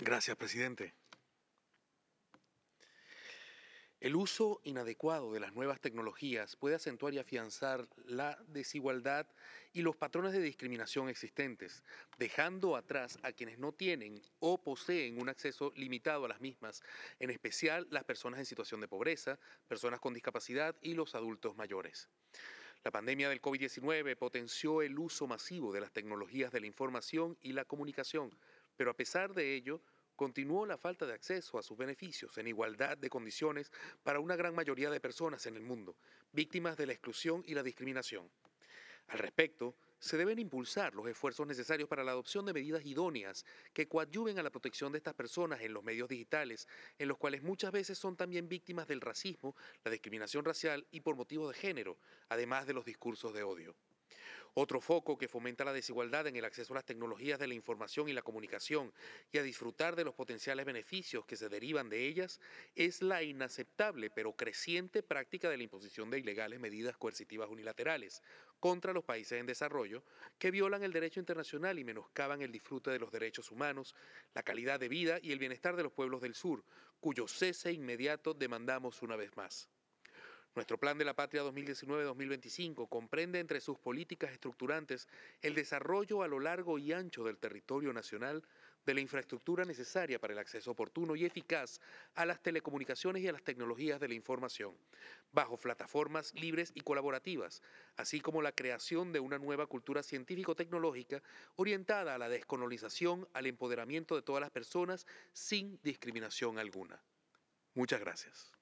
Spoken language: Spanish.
Gracias, presidente. El uso inadecuado de las nuevas tecnologías puede acentuar y afianzar la desigualdad y los patrones de discriminación existentes, dejando atrás a quienes no tienen o poseen un acceso limitado a las mismas, en especial las personas en situación de pobreza, personas con discapacidad y los adultos mayores. La pandemia del COVID-19 potenció el uso masivo de las tecnologías de la información y la comunicación, pero a pesar de ello, continuó la falta de acceso a sus beneficios en igualdad de condiciones para una gran mayoría de personas en el mundo, víctimas de la exclusión y la discriminación. Al respecto, se deben impulsar los esfuerzos necesarios para la adopción de medidas idóneas que coadyuven a la protección de estas personas en los medios digitales, en los cuales muchas veces son también víctimas del racismo, la discriminación racial y por motivos de género, además de los discursos de odio. Otro foco que fomenta la desigualdad en el acceso a las tecnologías de la información y la comunicación y a disfrutar de los potenciales beneficios que se derivan de ellas es la inaceptable pero creciente práctica de la imposición de ilegales medidas coercitivas unilaterales contra los países en desarrollo que violan el derecho internacional y menoscaban el disfrute de los derechos humanos, la calidad de vida y el bienestar de los pueblos del sur, cuyo cese inmediato demandamos una vez más. Nuestro Plan de la Patria 2019-2025 comprende entre sus políticas estructurantes el desarrollo a lo largo y ancho del territorio nacional de la infraestructura necesaria para el acceso oportuno y eficaz a las telecomunicaciones y a las tecnologías de la información, bajo plataformas libres y colaborativas, así como la creación de una nueva cultura científico-tecnológica orientada a la descolonización, al empoderamiento de todas las personas sin discriminación alguna. Muchas gracias.